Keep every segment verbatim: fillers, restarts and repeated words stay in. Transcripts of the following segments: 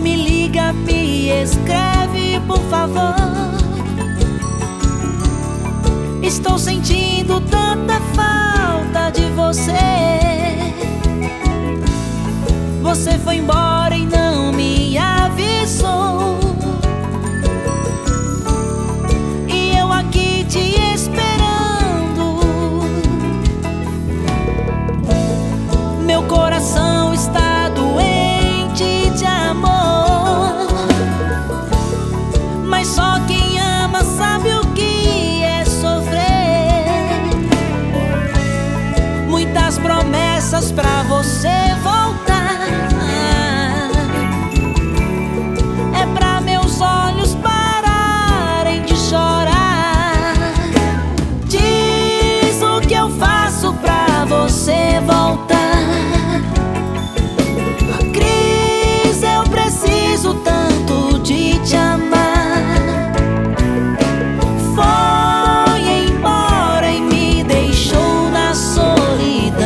me liga, me escreve, por favor. Estou sentindo tanta falta de você. Você foi embora e não me avisou, e eu aqui te esperando. Meu coração está doente de amor, mas só quem ama sabe o que é sofrer. Muitas promessas pra você voltar, é pra meus olhos pararem de chorar. Diz o que eu faço pra você voltar. Cris, eu preciso tanto de te amar. Foi embora e me deixou na solidão.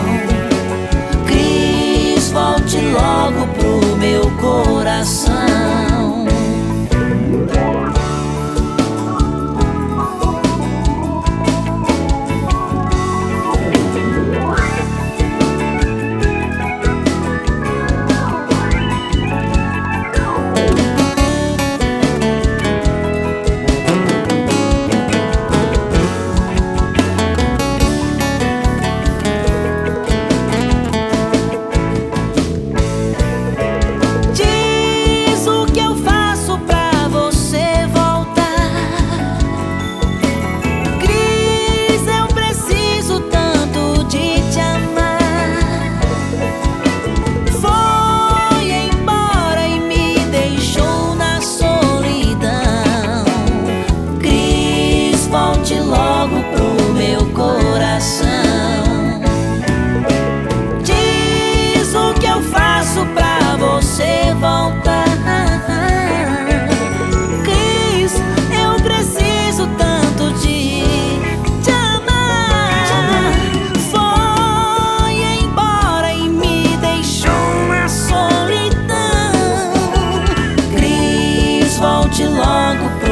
Cris, volte logo pro meu coração. Logo pro meu coração. Diz o que eu faço pra você voltar. Cris, eu preciso tanto de te amar. Foi embora e me deixou na solidão. Cris, volte logo pro